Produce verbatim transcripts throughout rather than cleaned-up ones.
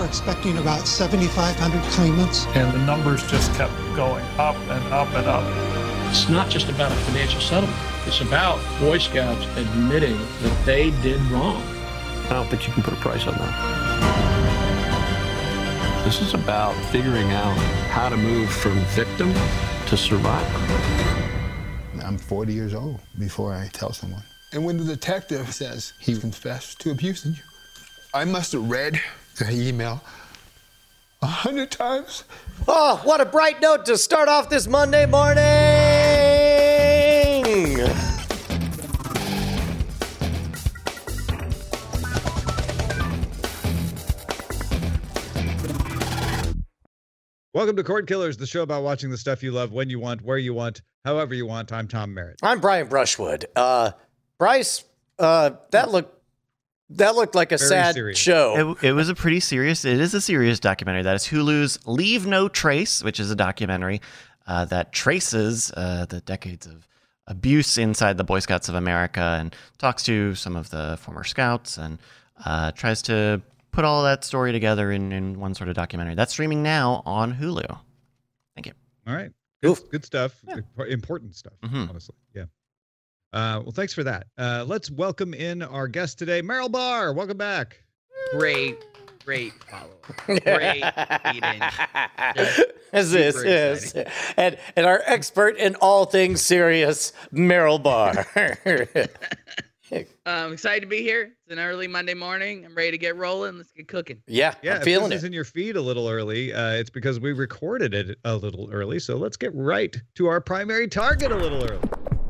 were expecting about seventy-five hundred claimants. And the numbers just kept going up and up and up. It's not just about a financial settlement. It's about Boy Scouts admitting that they did wrong. I don't think you can put a price on that. This is about figuring out how to move from victim to survivor. I'm forty years old before I tell someone. And when the detective says he confessed to abusing you, I must have read the email a hundred times. Oh, what a bright note to start off this Monday morning! Welcome to Cord Killers, the show about watching the stuff you love when you want, where you want, however you want. I'm Tom Merritt. I'm Brian Brushwood. Uh, Bryce, uh, that looked that looked like a Very sad serious. show. It, it was a pretty serious, it is a serious documentary. That is Hulu's Leave No Trace, which is a documentary uh, that traces uh, the decades of abuse inside the Boy Scouts of America and talks to some of the former scouts and uh, tries to put all that story together in, in one sort of documentary. That's streaming now on Hulu. Thank you. All right. Good, Oof. good stuff. Yeah. Important stuff, Mhm. honestly. Yeah. Uh, well, thanks for that. Uh, let's welcome in our guest today, Meryl Barr. Welcome back. Great, great follow. Great lead-in. As this super is, exciting. and and our expert in all things serious, Meryl Barr. I'm excited to be here. It's an early Monday morning. I'm ready to get rolling. Let's get cooking. yeah, Yeah, I'm if feeling this is it. in your feed a little early, uh, it's because we recorded it a little early. So let's get right to our primary target a little early.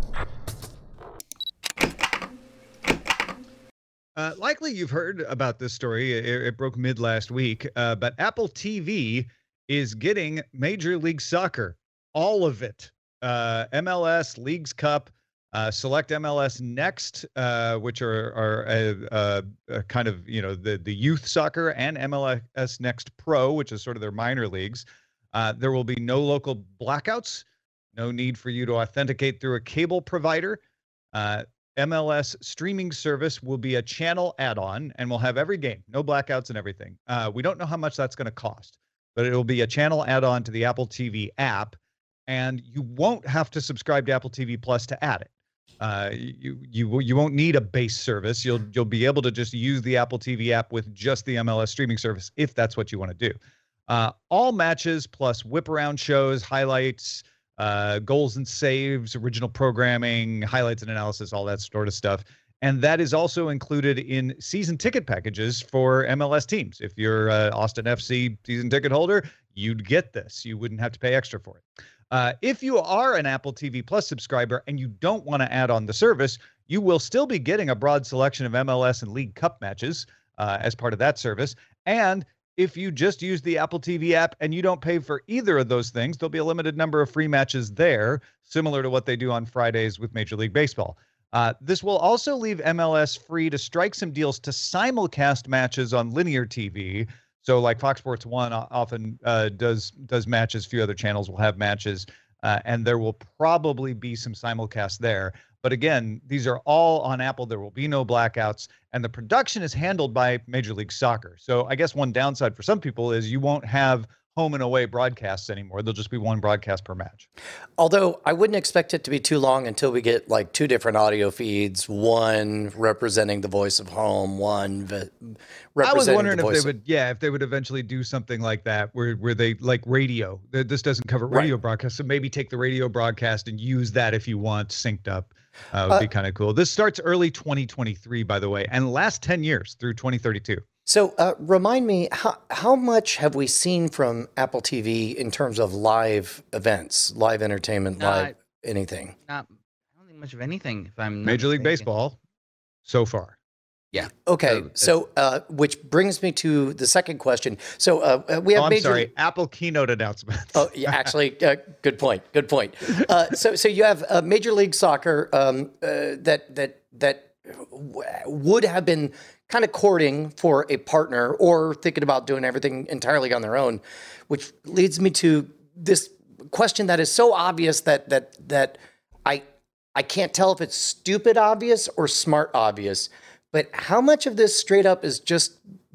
Uh, likely you've heard about this story. It, it broke mid last week, uh, but Apple T V is getting Major League Soccer, all of it. Uh, M L S, Leagues Cup, uh, Select M L S Next, uh, which are are a, a, a kind of, you know, the the youth soccer, and M L S Next Pro, which is sort of their minor leagues. Uh, there will be no local blackouts, no need for you to authenticate through a cable provider. Uh, M L S streaming service will be a channel add-on, and we'll have every game, no blackouts and everything. Uh, we don't know how much that's going to cost, but it will be a channel add-on to the Apple T V app, and you won't have to subscribe to Apple T V Plus to add it. Uh, you you you won't need a base service. You'll you'll be able to just use the Apple T V app with just the M L S streaming service if that's what you want to do. Uh, all matches plus whip around shows, highlights, uh, goals and saves, original programming, highlights and analysis, all that sort of stuff. And that is also included in season ticket packages for M L S teams. If you're a Austin F C season ticket holder, you'd get this. You wouldn't have to pay extra for it. Uh, if you are an Apple T V Plus subscriber and you don't want to add on the service, you will still be getting a broad selection of M L S and League Cup matches uh, as part of that service. And if you just use the Apple T V app and you don't pay for either of those things, there'll be a limited number of free matches there, similar to what they do on Fridays with Major League Baseball. Uh, this will also leave M L S free to strike some deals to simulcast matches on linear T V. So like Fox Sports one often uh, does does matches. A few other channels will have matches, uh, and there will probably be some simulcast there. But again, these are all on Apple. There will be no blackouts, and the production is handled by Major League Soccer. So I guess one downside for some people is you won't have home and away broadcasts anymore. There'll just be one broadcast per match. Although I wouldn't expect it to be too long until we get like two different audio feeds, one representing the voice of home, one v- representing I was wondering the if voice they would, yeah, if they would eventually do something like that, where where they like radio. Th- This doesn't cover radio Right. broadcast, so maybe take the radio broadcast and use that if you want synced up. Uh, would Uh, be kind of cool. This starts early twenty twenty-three, by the way, and lasts ten years through twenty thirty-two. So uh, remind me, how, how much have we seen from Apple T V in terms of live events, live entertainment, Not- live anything? Not, I don't think much of anything. If I'm not Major League mistaken. Baseball, so far. Yeah. Okay, So so uh, which brings me to the second question. So uh, we have Oh, I'm major. sorry, Apple keynote announcements. Oh, yeah, actually, uh, good point. Good point. Uh, so, so you have uh, Major League Soccer um, uh, that that that w- would have been kind of courting for a partner or thinking about doing everything entirely on their own, which leads me to this question that is so obvious that that that I I can't tell if it's stupid obvious or smart obvious. But how much of this straight up is just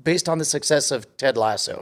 based on the success of Ted Lasso?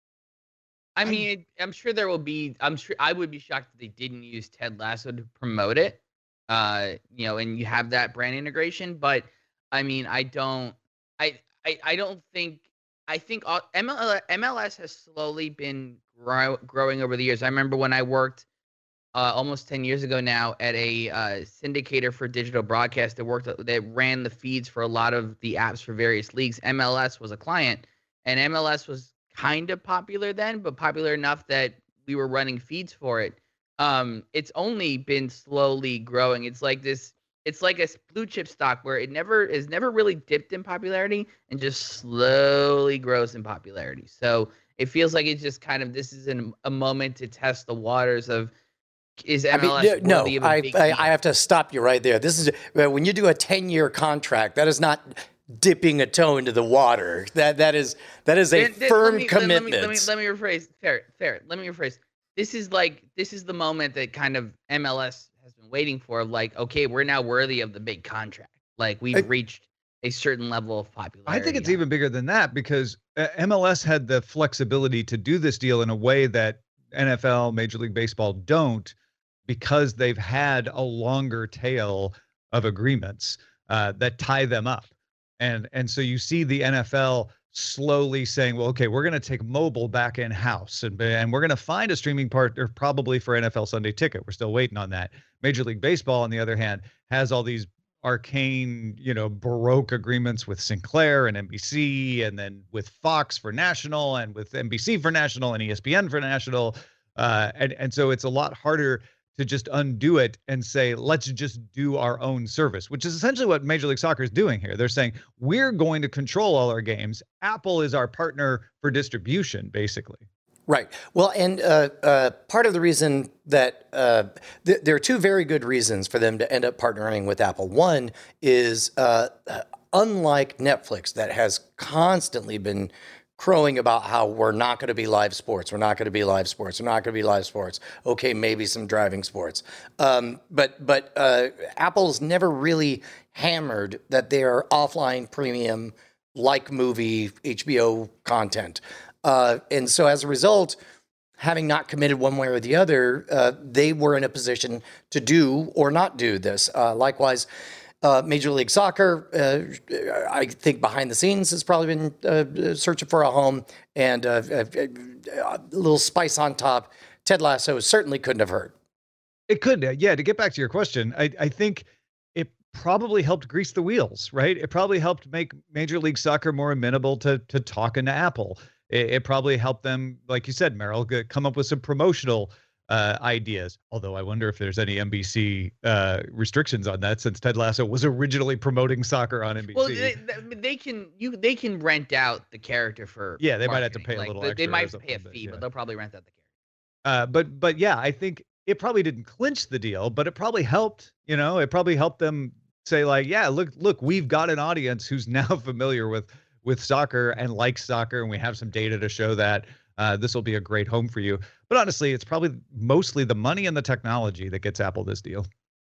I mean, I'm sure there will be. I'm sure I would be shocked if they didn't use Ted Lasso to promote it. Uh, you know, and you have that brand integration. But I mean, I don't. I I, I don't think. I think all, M L S has slowly been grow, growing over the years. I remember when I worked uh, almost ten years ago now at a uh, syndicator for digital broadcast that worked that ran the feeds for a lot of the apps for various leagues. M L S was a client, and M L S was kind of popular then, but popular enough that we were running feeds for it. Um, it's only been slowly growing. It's like this. It's like a blue chip stock where it never is never really dipped in popularity and just slowly grows in popularity. So it feels like it's just kind of this is an, a moment to test the waters of is M L S I mean, no, worthy of no a I, big I deal? I have to stop you right there. This is when you do a ten year contract. That is not dipping a toe into the water. That that is that is a Then- then firm let me, commitment. Let me, let me let me rephrase. Fair, fair. Let me rephrase. This is like this is the moment that kind of M L S has been waiting for. Like, okay, we're now worthy of the big contract. Like we've I- reached a certain level of popularity. I think it's even bigger than that because uh, M L S had the flexibility to do this deal in a way that N F L, Major League Baseball don't, because they've had a longer tail of agreements uh, that tie them up. And and so you see the N F L slowly saying, well, okay, we're going to take mobile back in house and and we're going to find a streaming partner probably for N F L Sunday Ticket. We're still waiting on that. Major League Baseball, on the other hand, has all these arcane, you know, baroque agreements with Sinclair and N B C, and then with Fox for national, and with N B C for national, and E S P N for national. Uh, and and so it's a lot harder to just undo it and say, let's just do our own service, which is essentially what Major League Soccer is doing here. They're saying, we're going to control all our games. Apple is our partner for distribution, basically. Right. Well, and uh, uh, part of the reason that uh, th- there are two very good reasons for them to end up partnering with Apple. One is uh, unlike Netflix, that has constantly been crowing about how we're not going to be live sports. We're not going to be live sports. We're not going to be live sports. Okay, maybe some driving sports. Um, but but uh, Apple's never really hammered that they are offline premium, like movie, H B O content. Uh, and so as a result, having not committed one way or the other, uh, they were in a position to do or not do this. Uh, likewise, Uh, Major League Soccer, uh, I think behind the scenes has probably been uh, searching for a home, and uh, a, a little spice on top. Ted Lasso certainly couldn't have hurt. It could. Yeah. To get back to your question, I, I think it probably helped grease the wheels, right? It probably helped make Major League Soccer more amenable to, to talking to Apple. It, it probably helped them, like you said, Merrill, get, come up with some promotional Uh, ideas. Although I wonder if there's any N B C uh, restrictions on that, since Ted Lasso was originally promoting soccer on N B C. Well, they, they, they can you they can rent out the character for yeah, they might have to marketing. pay a Like, little they, extra. they might or have to pay a something, fee, but, but yeah. they'll probably rent out the character. Uh, but but yeah, I think it probably didn't clinch the deal, but it probably helped. You know, it probably helped them say like, yeah, look, look, we've got an audience who's now familiar with with soccer and likes soccer, and we have some data to show that. Uh, this will be a great home for you. But honestly, it's probably mostly the money and the technology that gets Apple this deal.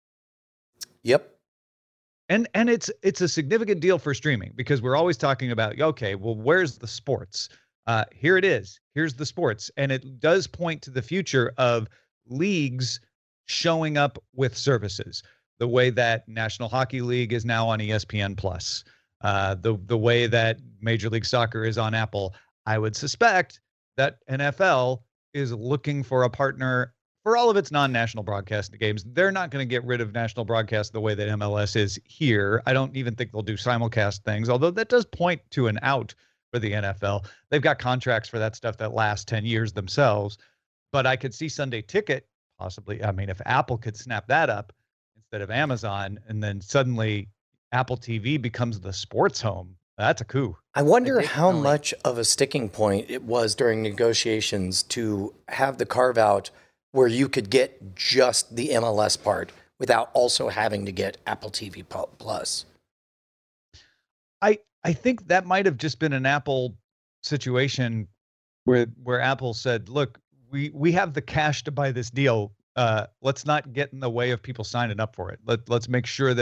Yep. And and it's it's a significant deal for streaming, because we're always talking about, okay, well, where's the sports? Uh, here it is. Here's the sports. And it does point to the future of leagues showing up with services, the way that National Hockey League is now on E S P N Plus, uh, the, the way that Major League Soccer is on Apple. I would suspect that N F L is looking for a partner for all of its non-national broadcast games. They're not going to get rid of national broadcast the way that M L S is here. I don't even think they'll do simulcast things, although that does point to an out for the N F L. They've got contracts for that stuff that last ten years themselves. But I could see Sunday Ticket possibly. I mean, if Apple could snap that up instead of Amazon, and then suddenly Apple T V becomes the sports home, that's a coup. I wonder how much of a sticking point it was during negotiations to have the carve out where you could get just the M L S part without also having to get Apple T V Plus. I I think that might have just been an Apple situation where where Apple said, look, we we have the cash to buy this deal. Uh, let's not get in the way of people signing up for it. Let, let's make sure that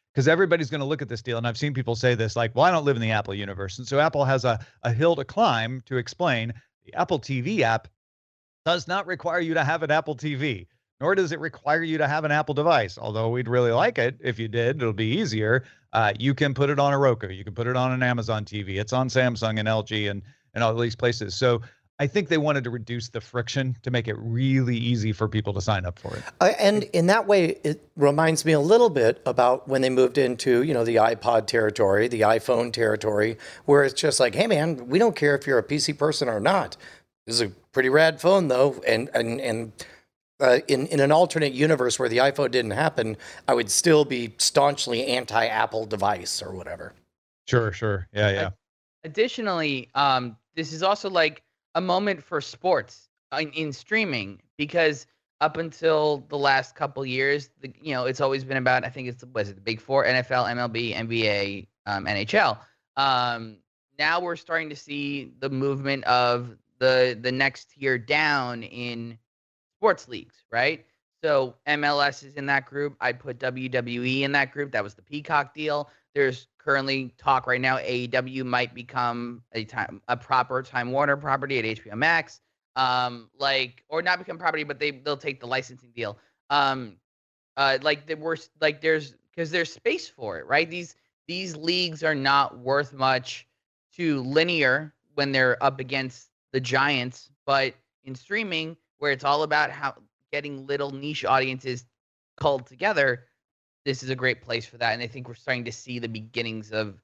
because everybody's going to look at this deal. And I've seen people say this, like, well, I don't live in the Apple universe. And so Apple has a, a hill to climb to explain the Apple T V app does not require you to have an Apple T V, nor does it require you to have an Apple device. Although we'd really like it if you did, it'll be easier. Uh, you can put it on a Roku. You can put it on an Amazon T V. It's on Samsung and L G and, and all these places. So I think they wanted to reduce the friction to make it really easy for people to sign up for it. Uh, and in that way, it reminds me a little bit about when they moved into, you know, the iPod territory, the iPhone territory, where it's just like, hey, man, we don't care if you're a P C person or not. This is a pretty rad phone, though. And and and uh, in, in an alternate universe where the iPhone didn't happen, I would still be staunchly anti-Apple device or whatever. Sure, sure. Yeah, yeah. Additionally, um, this is also like a moment for sports in, in streaming, because up until the last couple years, the, you know, it's always been about, I think it's, was it the big four, N F L, M L B, N B A, um, N H L. Um, now we're starting to see the movement of the, the next tier down in sports leagues, right? So M L S is in that group. I put W W E in that group. That was the Peacock deal. There's currently talk right now, A E W might become a time a proper Time Warner property at H B O Max, um, like, or not become property, but they they'll take the licensing deal. Um, uh, like the worst, like there's because there's space for it, right? These these leagues are not worth much to linear when they're up against the giants, but in streaming, where it's all about how getting little niche audiences culled together, this is a great place for that. And I think we're starting to see the beginnings of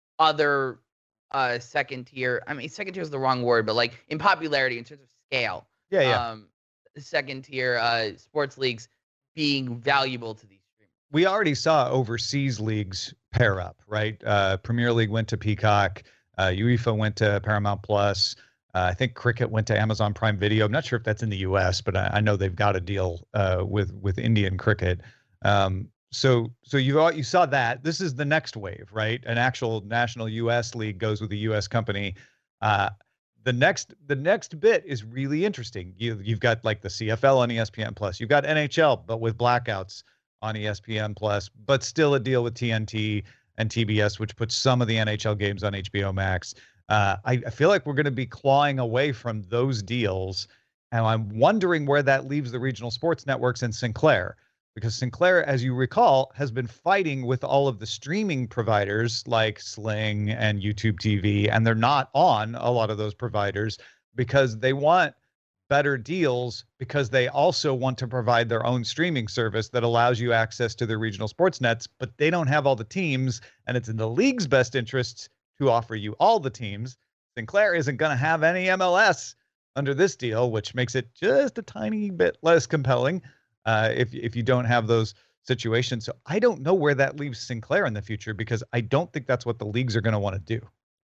other uh, second tier. I mean, second tier is the wrong word, but like in popularity, in terms of scale. Yeah, yeah. Um, second tier uh, sports leagues being valuable to these streamers. We already saw overseas leagues pair up, right? Uh, Premier League went to Peacock. Uh, UEFA went to Paramount Plus. Uh, I think cricket went to Amazon Prime Video. I'm not sure if that's in the U S, but I, I know they've got a deal uh, with with Indian cricket. Um, So, so you you saw that. This is the next wave, right? An actual national U S league goes with a U S company. Uh, the next the next bit is really interesting. You you've got like the C F L on E S P N Plus. You've got N H L, but with blackouts on E S P N Plus, but still a deal with T N T and T B S, which puts some of the N H L games on H B O Max. Uh, I, I feel like we're going to be clawing away from those deals, and I'm wondering where that leaves the regional sports networks and Sinclair. Because Sinclair, as you recall, has been fighting with all of the streaming providers like Sling and YouTube T V, and they're not on a lot of those providers because they want better deals, because they also want to provide their own streaming service that allows you access to their regional sports nets, but they don't have all the teams, and it's in the league's best interests to offer you all the teams. Sinclair isn't going to have any M L S under this deal, which makes it just a tiny bit less compelling. Uh, if if you don't have those situations. So I don't know where that leaves Sinclair in the future, because I don't think that's what the leagues are going to want to do.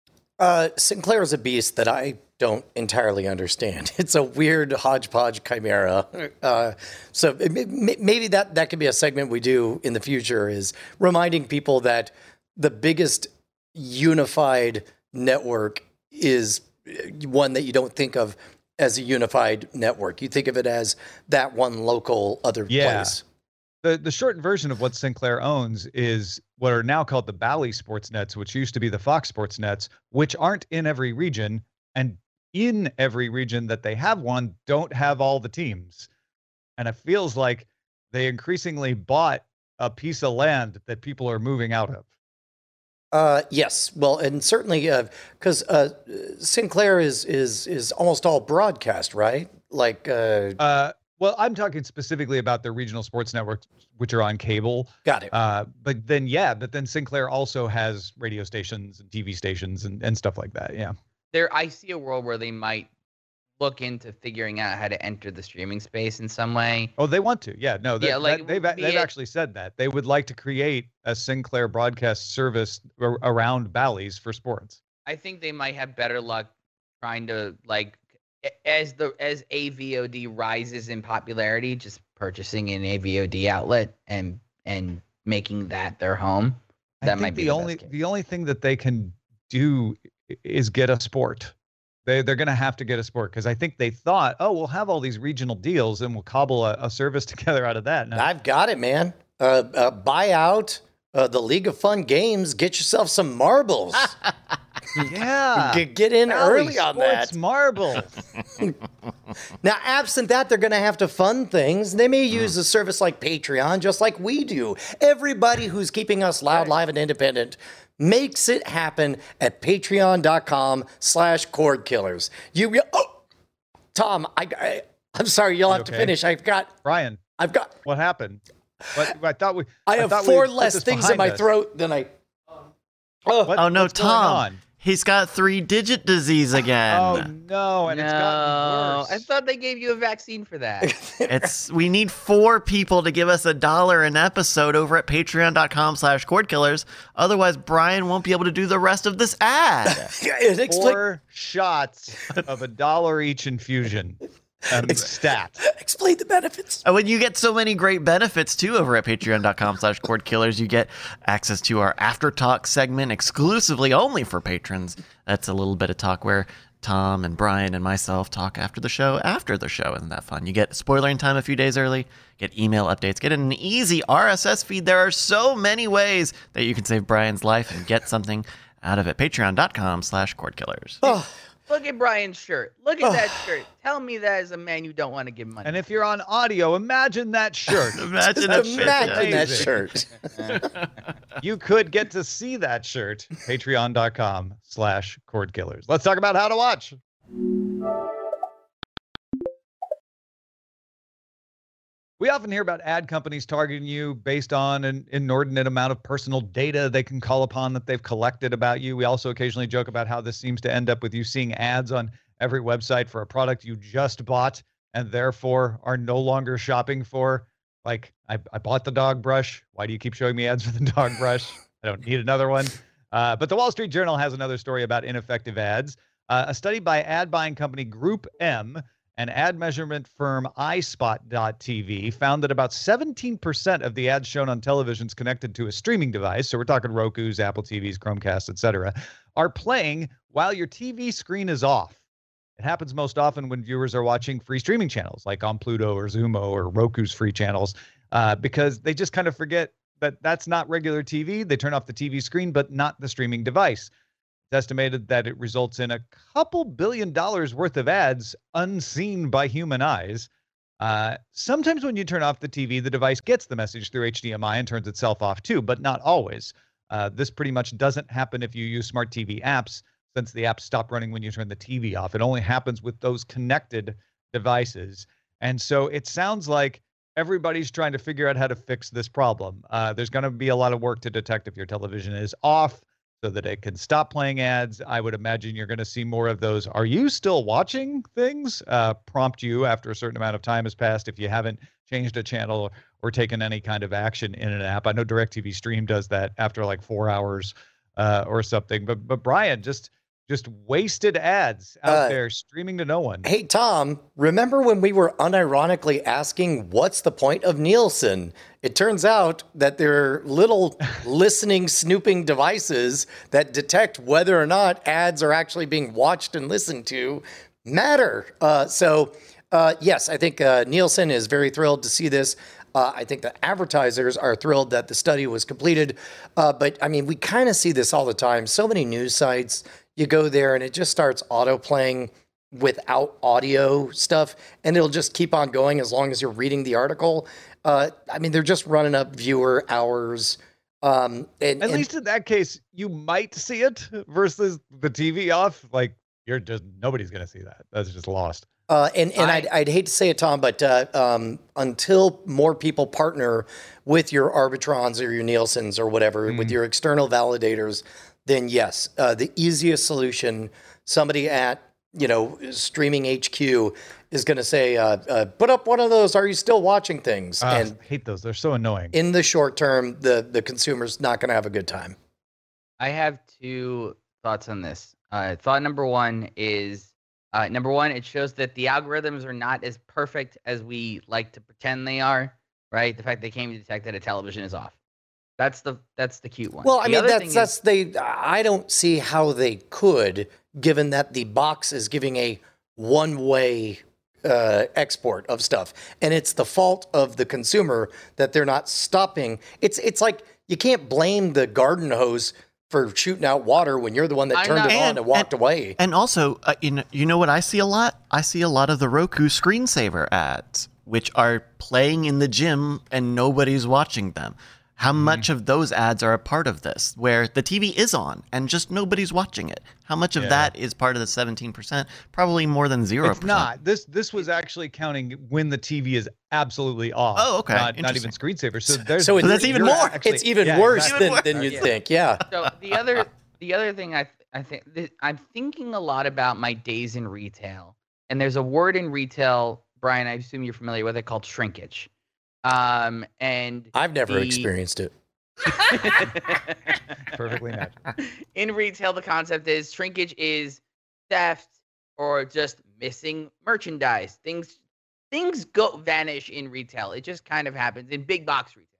Uh, Sinclair is a beast that I don't entirely understand. It's a weird hodgepodge chimera. Uh, so it, maybe that, that could be a segment we do in the future, is reminding people that the biggest unified network is one that you don't think of as a unified network. You think of it as that one local other yeah. place. The the short version of what Sinclair owns is what are now called the Bally Sports Nets, which used to be the Fox Sports Nets, which aren't in every region. And in every region that they have one, don't have all the teams. And it feels like they increasingly bought a piece of land that people are moving out of. Uh, yes, well, and certainly because uh, uh, Sinclair is is is almost all broadcast, right? Like, uh, uh, well, I'm talking specifically about the regional sports networks, which are on cable. Got it. Uh, but then, yeah, but then Sinclair also has radio stations and T V stations and, and stuff like that. Yeah, there. I see a world where they might look into figuring out how to enter the streaming space in some way. Oh, they want to. Yeah, no, they, yeah, like that, they've they've it, actually said that they would like to create a Sinclair broadcast service ar- around Bally's for sports. I think they might have better luck trying to, like, as the as A V O D rises in popularity, just purchasing an A V O D outlet and and making that their home. That I think might be the, the only best case. the only thing that they can do is get a sport. They, they're going to have to get a sport, because I think they thought, oh, we'll have all these regional deals and we'll cobble a, a service together out of that. Now, I've got it, man. Uh, uh, buy out uh, the League of Fun Games, get yourself some marbles. Yeah. Get, get in Valley early on Sports that. Marbles. Now, absent that, they're going to have to fund things. They may use a service like Patreon, just like we do. Everybody who's keeping us loud, live, and independent makes it happen at patreon.com slash cord killers. You, oh, Tom, I, I, I'm sorry, you'll have okay? to finish. I've got, Brian, I've got, what happened? What, I thought we. I have thought we four put less this things in behind my us. throat than I. What- Oh no, what's going Tom. on? He's got three-digit disease again. Oh no, and no, it's gotten worse. I thought they gave you a vaccine for that. It's we need four people to give us a dollar an episode over at patreon.com slash cordkillers. Otherwise, Brian won't be able to do the rest of this ad. It expli- Four shots of a dollar each infusion. Um, stat. explain the benefits. And when you get so many great benefits too over at patreon.com slash cordkillers, you get access to our After Talk segment exclusively only for patrons. That's a little bit of talk where Tom and Brian and myself talk after the show, after the show. Isn't that fun? You get spoiler time a few days early, get email updates, get an easy R S S feed. There are so many ways that you can save Brian's life and get something out of it. Patreon.com slash cordkillers. Oh, Look at Brian's shirt. Look at that shirt. Tell me that is a man you don't want to give money. And if you're on audio, imagine that shirt. Imagine just it. imagine that Amazing. shirt. You could get to see that shirt. Patreon.com slash cordkillers. Let's talk about how to watch. We often hear about ad companies targeting you based on an inordinate amount of personal data they can call upon that they've collected about you. We also occasionally joke about how this seems to end up with you seeing ads on every website for a product you just bought and therefore are no longer shopping for. Like, I, I bought the dog brush. Why do you keep showing me ads for the dog brush? I don't need another one. Uh, but the Wall Street Journal has another story about ineffective ads. Uh, a study by ad buying company Group M and ad measurement firm i spot dot t v found that about seventeen percent of the ads shown on televisions connected to a streaming device, so we're talking Roku's, Apple T Vs, Chromecast, et cetera, are playing while your T V screen is off. It happens most often when viewers are watching free streaming channels like on Pluto or Xumo or Roku's free channels, uh, because they just kind of forget that that's not regular T V. They turn off the T V screen, but not the streaming device. It's estimated that it results in a couple billion dollars worth of ads unseen by human eyes. Uh, sometimes when you turn off the T V, the device gets the message through H D M I and turns itself off too, but not always. Uh, this pretty much doesn't happen if you use smart T V apps, since the apps stop running when you turn the T V off. It only happens with those connected devices. And so it sounds like everybody's trying to figure out how to fix this problem. Uh, there's going to be a lot of work to detect if your television is off, so that it can stop playing ads. I would imagine you're going to see more of those "are you still watching" things uh, prompt you after a certain amount of time has passed if you haven't changed a channel or taken any kind of action in an app. I know DirecTV Stream does that after like four hours uh, or something. But but Brian, just just wasted ads out Uh, there streaming to no one. Hey, Tom, remember when we were unironically asking, what's the point of Nielsen? It turns out that there are little listening, snooping devices that detect whether or not ads are actually being watched and listened to matter. Uh, so, uh, yes, I think uh, Nielsen is very thrilled to see this. Uh, I think the advertisers are thrilled that the study was completed. Uh, but, I mean, we kind of see this all the time. So many news sites, you go there and it just starts auto-playing without audio stuff, and it'll just keep on going as long as you're reading the article. Uh, I mean, they're just running up viewer hours. Um, and, At and- least in that case, you might see it versus the T V off. Like, you're just, nobody's going to see that. That's just lost. Uh, and and I- I'd, I'd hate to say it, Tom, but uh, um, until more people partner with your Arbitrons or your Nielsen's or whatever, with your external validators, then yes, uh, the easiest solution, somebody at, you know, Streaming H Q is going to say, uh, uh, put up one of those, are you still watching things? Ah, and I hate those. They're so annoying. in the short term, the, the consumer's not going to have a good time. I have two thoughts on this. Uh, thought number one is uh, number one, it shows that the algorithms are not as perfect as we like to pretend they are. Right, the fact they came to detect that a television is off. That's the that's the cute one. Well, I The mean, other that's thing that's is- they. I don't see how they could, given that the box is giving a one-way uh, export of stuff, and it's the fault of the consumer that they're not stopping. It's it's like you can't blame the garden hose for shooting out water when you're the one that I'm turned not- it on And- and walked and- away. And also, uh, you know, you know what I see a lot? I see a lot of the Roku screensaver ads, which are playing in the gym and nobody's watching them. How much of those ads are a part of this, where the T V is on and just nobody's watching it? How much of Yeah. that is part of the seventeen percent? Probably more than zero It's percent. not. This this was actually counting when the T V is absolutely off. Oh, okay. Not, not even Interesting. screensaver. So there's So it's- that's even you're more. actually- It's even yeah, worse exactly. than, than you'd Yeah. think. Yeah. So the other the other thing I th- I think th- I'm thinking a lot about my days in retail, and there's a word in retail, Brian. I assume you're familiar with it, called shrinkage. Um, and I've never the- experienced it. Perfectly natural. In retail, the concept is shrinkage is theft or just missing merchandise. Things things go vanish in retail. It just kind of happens in big box retail.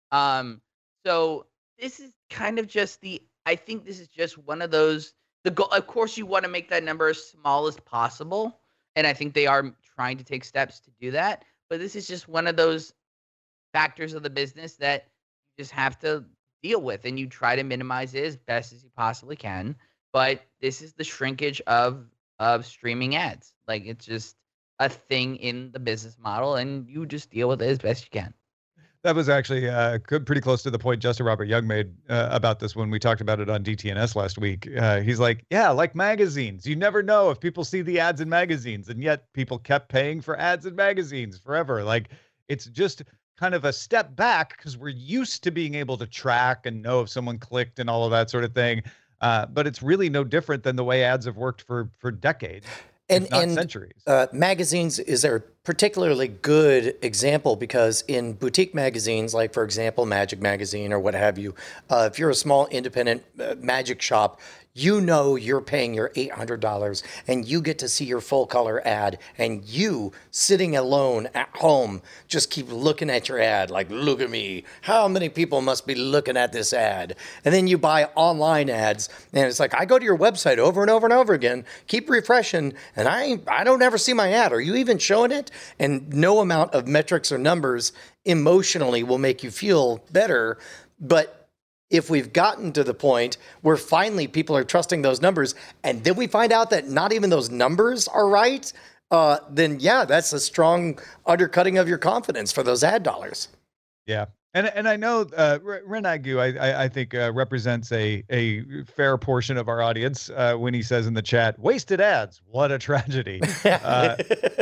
Um, so this is kind of just the. I think this is just one of those. The goal, of course, you want to make that number as small as possible, and I think they are trying to take steps to do that. But this is just one of those factors of the business that you just have to deal with, and you try to minimize it as best as you possibly can. But this is the shrinkage of of streaming ads. Like, it's just a thing in the business model, and you just deal with it as best you can. That was actually uh, good, pretty close to the point Justin Robert Young made uh, about this when we talked about it on D T N S last week. Uh, he's like, yeah, like magazines. You never know if people see the ads in magazines, and yet people kept paying for ads in magazines forever. Like, it's just kind of a step back because we're used to being able to track and know if someone clicked and all of that sort of thing. Uh, but it's really no different than the way ads have worked for for decades, And, if not and centuries. uh, magazines is a particularly good example because in boutique magazines, like, for example, Magic Magazine or what have you, uh, if you're a small independent uh, magic shop, you know you're paying your eight hundred dollars and you get to see your full color ad, and you sitting alone at home just keep looking at your ad like, look at me, how many people must be looking at this ad? And then you buy online ads and it's like, I go to your website over and over and over again, keep refreshing, and I I don't ever see my ad. Are you even showing it? And no amount of metrics or numbers emotionally will make you feel better. But if we've gotten to the point where finally people are trusting those numbers, and then we find out that not even those numbers are right, uh, then yeah, that's a strong undercutting of your confidence for those ad dollars. Yeah. And and I know uh, R- Ren Agu, I, I I think uh, represents a a fair portion of our audience uh, when he says in the chat, "Wasted ads, what a tragedy." uh,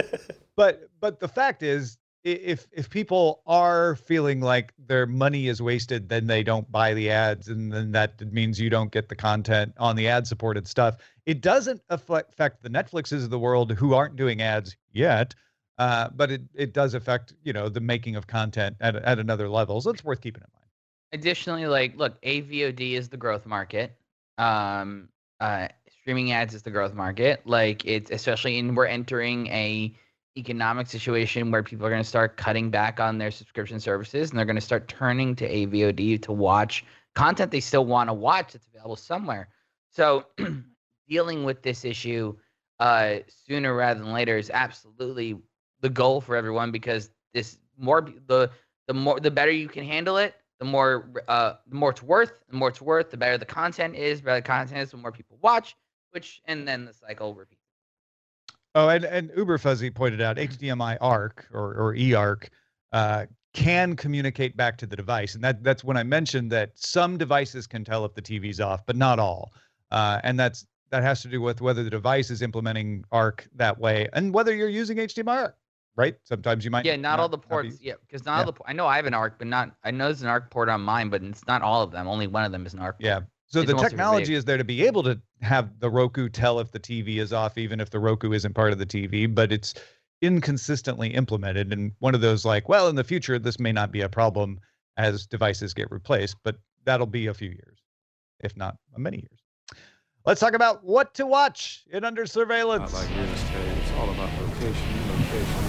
but but the fact is, i- if if people are feeling like their money is wasted, then they don't buy the ads, and then that means you don't get the content on the ad-supported stuff. It doesn't affect affect the Netflixes of the world who aren't doing ads yet. Uh, but it, it does affect, you know, the making of content at, at another level. So it's worth keeping in mind. Additionally, like, look, A V O D is the growth market. Um, uh, streaming ads is the growth market. Like, it's especially in we're entering a economic situation where people are going to start cutting back on their subscription services, and they're going to start turning to A V O D to watch content they still want to watch that's available somewhere. So dealing with this issue uh, sooner rather than later is absolutely the goal for everyone, because this more the the more the better you can handle it, the more uh the more it's worth, the more it's worth, the better the content is, the better the content is, the more people watch, which and then the cycle repeats. Oh, and, and Uber Fuzzy pointed out H D M I ARC or, or eARC uh, can communicate back to the device. And that that's when I mentioned that some devices can tell if the T V's off, but not all. Uh, and that's that has to do with whether the device is implementing ARC that way and whether you're using H D M I ARC. Right? Sometimes you might. Yeah, not, not all the ports. Be, yeah, because not yeah. all the. I know I have an ARC, but not. I know there's an ARC port on mine, but it's not all of them. Only one of them is an ARC port. Yeah. So it's the technology is there to be able to have the Roku tell if the T V is off, even if the Roku isn't part of the T V, but it's inconsistently implemented. And one of those like, well, in the future, this may not be a problem as devices get replaced, but that'll be a few years, if not many years. Let's talk about what to watch in Under Surveillance. Not like real estate. It's all about location, location.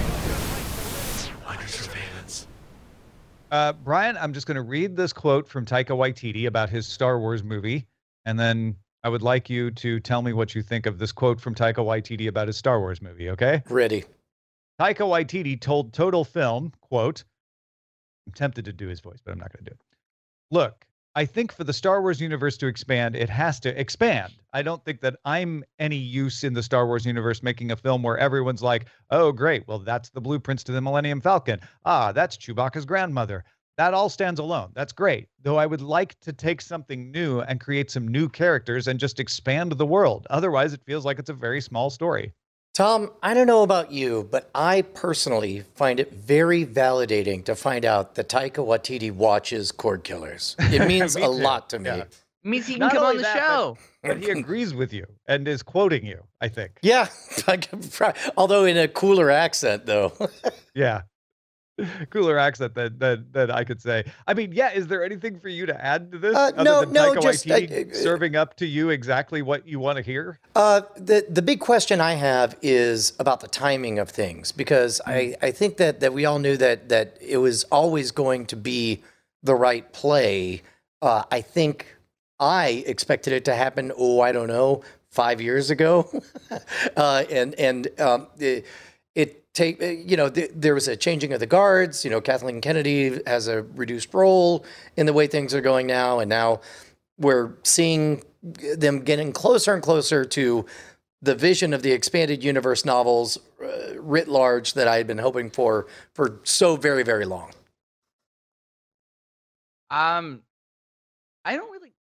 Under Surveillance. Uh, Brian, I'm just going to read this quote from Taika Waititi about his Star Wars movie, and then I would like you to tell me what you think of this quote from Taika Waititi about his Star Wars movie, okay? Ready. Taika Waititi told Total Film, quote, I'm tempted to do his voice, but I'm not going to do it. look, I think for the Star Wars universe to expand, it has to expand. I don't think that I'm any use in the Star Wars universe making a film where everyone's like, oh, great, well, that's the blueprints to the Millennium Falcon. Ah, that's Chewbacca's grandmother. That all stands alone. That's great. Though I would like to take something new and create some new characters and just expand the world. Otherwise, it feels like it's a very small story. Tom, I don't know about you, but I personally find it very validating to find out that Taika Waititi watches Cord Killers. It means Me a too. lot to me. Yeah. It means he can Not come only on the that, show. But, but he agrees with you and is quoting you, I think. Yeah, although in a cooler accent, though. Yeah. Cooler accent that, that that I could say. I mean, yeah, is there anything for you to add to this? Uh, other no, than no, Taika just, Waititi uh, serving up to you exactly what you want to hear? Uh, the the big question I have is about the timing of things, because I, I think that, that we all knew that that it was always going to be the right play. Uh, I think I expected it to happen, oh, I don't know, five years ago. uh, and and um, it, it take you know th- there was a changing of the guards. You know, Kathleen Kennedy has a reduced role in the way things are going now, and now we're seeing them getting closer and closer to the vision of the expanded universe novels uh, writ large that I had been hoping for for so very, very long. Um, I don't really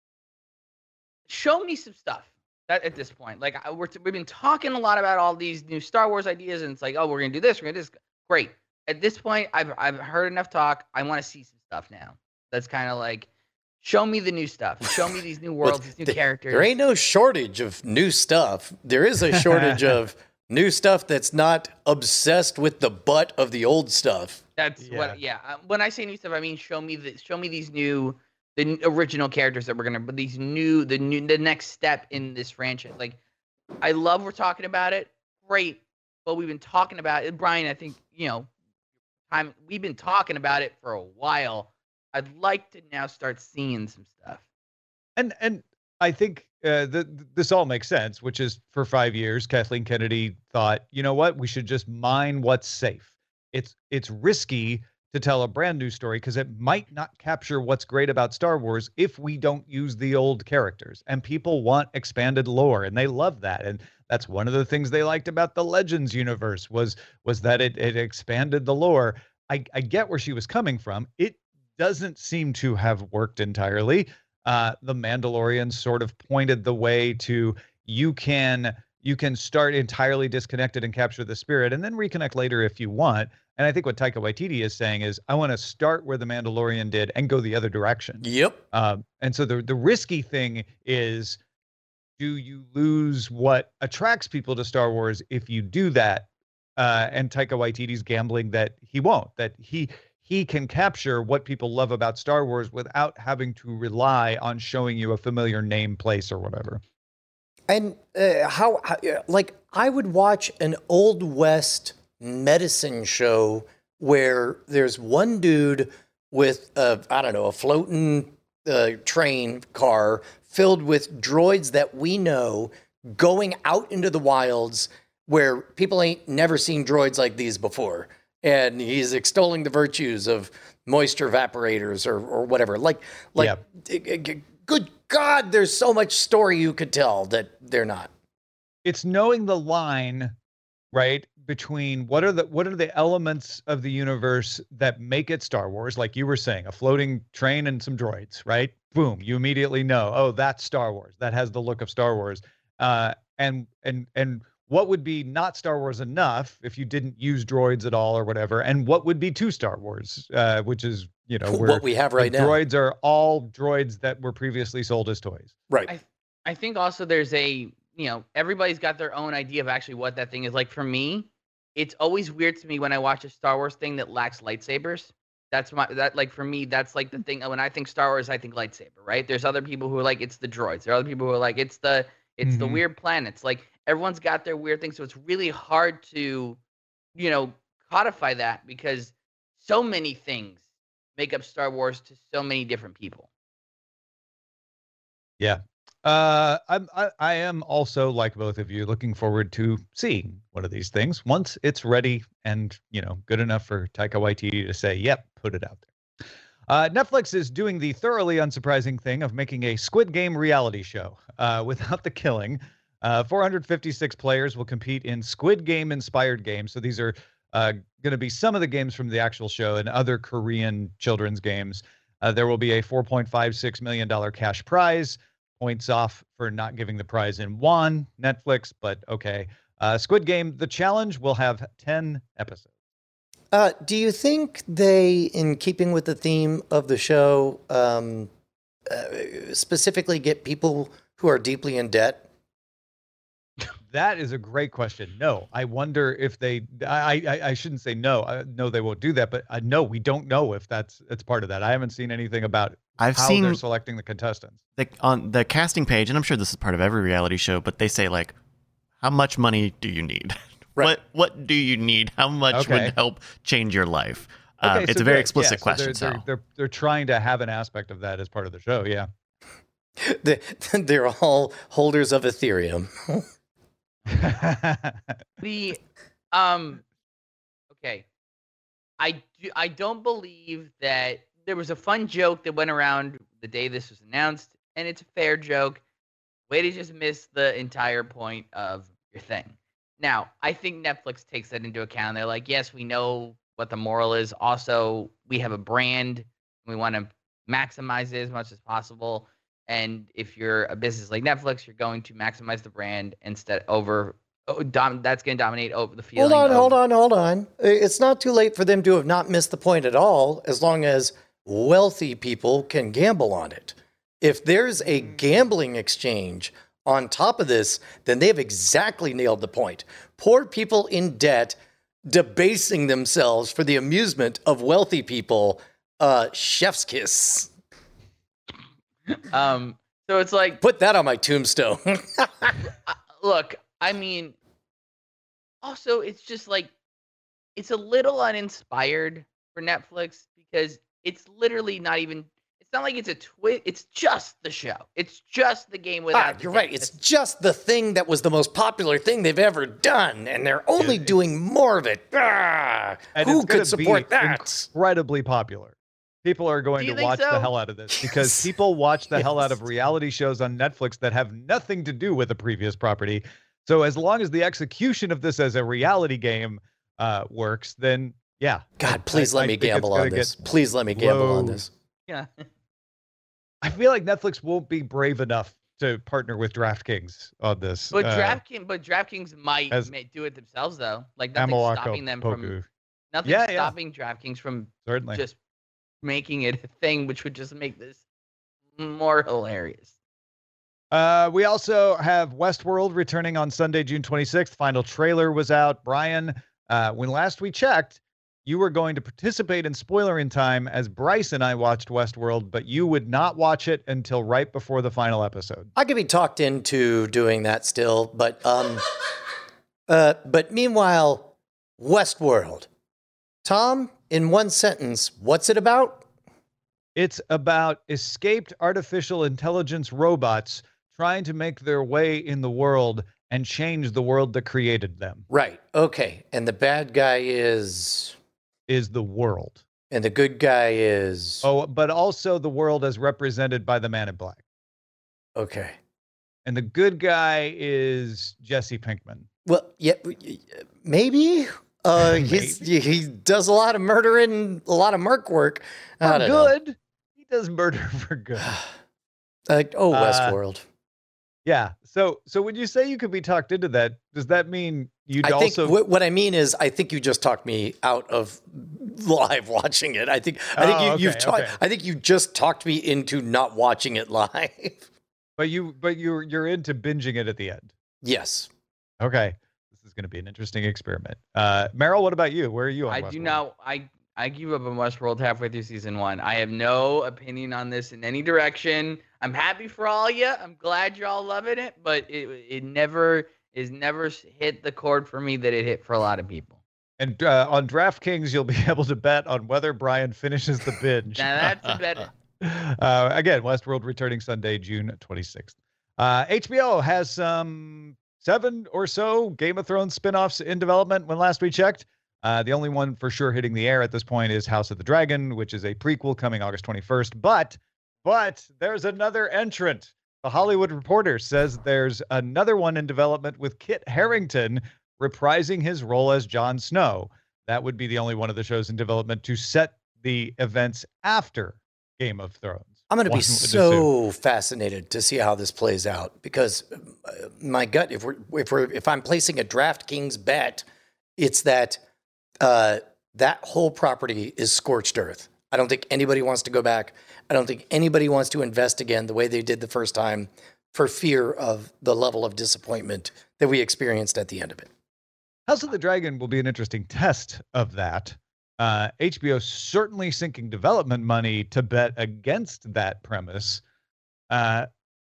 show me some stuff that at this point. Like I, we're t- we've been talking a lot about all these new Star Wars ideas, and it's like, oh, we're gonna do this, we're gonna do this. Great. At this point, I've I've heard enough talk. I want to see some stuff now. That's kind of like, show me the new stuff. Show me these new worlds, these new Th- characters. There ain't no shortage of new stuff. There is a shortage of new stuff that's not obsessed with the butt of the old stuff. That's Yeah. what. Yeah. Uh, When I say new stuff, I mean show me the show me these new the n- original characters that we're gonna. But these new the new the next step in this franchise. Like, I love we're talking about it. Great. But we've been talking about it, Brian. I think you know. Time we've been talking about it for a while. I'd like to now start seeing some stuff. And and I think uh, th- this all makes sense, which is for five years, Kathleen Kennedy thought, you know what, we should just mine what's safe. It's it's risky to tell a brand new story because it might not capture what's great about Star Wars if we don't use the old characters. And people want expanded lore, and they love that. And that's one of the things they liked about the Legends universe was was that it it expanded the lore. I, I get where she was coming from. It doesn't seem to have worked entirely. Uh, the Mandalorian sort of pointed the way to you can you can start entirely disconnected and capture the spirit and then reconnect later if you want. And I think what Taika Waititi is saying is, I want to start where the Mandalorian did and go the other direction. Yep. Um, and so the the risky thing is, do you lose what attracts people to Star Wars if you do that? Uh, and Taika Waititi's gambling that he won't, that he he can capture what people love about Star Wars without having to rely on showing you a familiar name, place, or whatever. And uh, how, how, like, I would watch an Old West medicine show where there's one dude with, a, I don't know, a floating uh, train car filled with droids that we know going out into the wilds where people ain't never seen droids like these before. And he's extolling the virtues of moisture evaporators or, or whatever. Like, like, Yep. good God, there's so much story you could tell that they're not. It's knowing the line, right, between what are the what are the elements of the universe that make it Star Wars, like you were saying, a floating train and some droids, right? Boom, you immediately know, oh, that's Star Wars. That has the look of Star Wars. Uh, and and and what would be not Star Wars enough if you didn't use droids at all or whatever, and what would be too Star Wars, uh, which is, you know, where what we have right the now. droids are all droids that were previously sold as toys. Right. I I think also there's a, you know, everybody's got their own idea of actually what that thing is. Like for me, it's always weird to me when I watch a Star Wars thing that lacks lightsabers. That's my, that like for me, that's like the thing. When I think Star Wars, I think lightsaber, right? There's other people who are like, it's the droids. There are other people who are like, it's the, it's the Mhm. weird planets. Like everyone's got their weird thing. So it's really hard to, you know, codify that because so many things make up Star Wars to so many different people. Yeah. Uh, I'm, I, I am also, like both of you, looking forward to seeing one of these things once it's ready and, you know, good enough for Taika Waititi to say, yep, put it out there. Uh, Netflix is doing the thoroughly unsurprising thing of making a Squid Game reality show uh, without the killing. Uh, four hundred fifty-six players will compete in Squid Game-inspired games. So these are uh, going to be some of the games from the actual show and other Korean children's games. Uh, there will be a four point five six million dollars cash prize, points off for not giving the prize in won, Netflix, but okay. Uh, Squid Game, the challenge, will have ten episodes. Uh, do you think they, in keeping with the theme of the show, um, uh, specifically get people who are deeply in debt? That is a great question. No, I wonder if they. I I, I shouldn't say no. I, no, they won't do that. But uh, no, we don't know if that's it's part of that. I haven't seen anything about I've how seen they're selecting the contestants. The, on the casting page, and I'm sure this is part of every reality show, but they say like, how much money do you need? Right. What what do you need? How much Okay. would help change your life? Okay, Um, it's so a very good. explicit Yeah, so question. They're, So, they're, they're they're trying to have an aspect of that as part of the show. Yeah. They- They're all holders of Ethereum. The um okay. I do, I don't believe that there was a fun joke that went around the day this was announced, and it's a fair joke. Way to just miss the entire point of your thing. Now, I think Netflix takes that into account. They're like, yes, we know what the moral is. Also, we have a brand. We want to maximize it as much as possible. And if you're a business like Netflix, you're going to maximize the brand instead over oh, dom- that's going to dominate over the feeling. Hold on, of, hold on, hold on. It's not too late for them to have not missed the point at all, as long as wealthy people can gamble on it. If there's a gambling exchange on top of this, then they've exactly nailed the point. Poor people in debt debasing themselves for the amusement of wealthy people. Uh, chef's kiss. Um, so it's like, Put that on my tombstone. look, I mean, also, it's just like, it's a little uninspired for Netflix because it's literally not even, it's not like it's a twist, it's just the show. It's just the game without Ah, the you're game. right. It's just the thing that was the most popular thing they've ever done, and they're only doing more of it. Ah, And who it's gonna could support be that? Incredibly popular. People are going Do you to think watch so? the hell out of this because people watch the hell out of Yes. reality shows on Netflix that have nothing to do with the previous property. So as long as the execution of this as a reality game uh, works, then yeah. God, I- please I- let I me think it's gamble gonna on get this. Please let me gamble on low. this. Yeah. I feel like Netflix won't be brave enough to partner with DraftKings on this. But uh, DraftKings, but DraftKings might as- ma- do it themselves though. Like nothing's Amoako stopping them from Poku. nothing's Yeah, yeah. stopping DraftKings from Certainly. just making it a thing, which would just make this more hilarious. Uh, we also have Westworld returning on Sunday, June twenty-sixth. Final trailer was out. Brian, uh, when last we checked, you were going to participate in Spoiler in Time as Bryce and I watched Westworld, but you would not watch it until right before the final episode. I could be talked into doing that still, but um, uh, but meanwhile, Westworld. Tom, in one sentence, what's it about? It's about escaped artificial intelligence robots trying to make their way in the world and change the world that created them. Right. Okay. And the bad guy is, Is the world. and the good guy is. Oh, but also the world as represented by the Man in Black. Okay. And the good guy is Jesse Pinkman. Well, yeah, maybe. Uh, he's, he does a lot of murder and a lot of merc work. I For don't know. good. He does murder for good. Like, oh, Uh, Westworld. Yeah. So so when you say you could be talked into that, does that mean you'd I think also what, what I mean is, I think you just talked me out of live watching it. I think I think Oh, you, okay, you've talked. okay. I think you just talked me into not watching it live. but you but you're you're into binging it at the end. Yes. Okay. This is gonna be an interesting experiment. Uh Meryl, what about you? Where are you on I Westworld? do not. I I give up on Westworld halfway through season one. I have no opinion on this in any direction. I'm happy for all you. I'm glad you're all loving it, but it it never is never hit the chord for me that it hit for a lot of people. And uh, on DraftKings, you'll be able to bet on whether Brian finishes the binge. Now that's a better. uh, again, Westworld returning Sunday, June twenty-sixth. Uh, H B O has some seven or so Game of Thrones spinoffs in development when last we checked. Uh, the only one for sure hitting the air at this point is House of the Dragon, which is a prequel coming August twenty-first. But, but there's another entrant. The Hollywood Reporter says there's another one in development with Kit Harington reprising his role as Jon Snow. That would be the only one of the shows in development to set the events after Game of Thrones. I'm going to be One would so assume. fascinated to see how this plays out because uh, my gut, if we're if we're if I'm placing a DraftKings bet, it's that uh, that whole property is scorched earth. I don't think anybody wants to go back. I don't think anybody wants to invest again the way they did the first time for fear of the level of disappointment that we experienced at the end of it. House of the Dragon will be an interesting test of that. Uh, H B O certainly sinking development money to bet against that premise. Uh,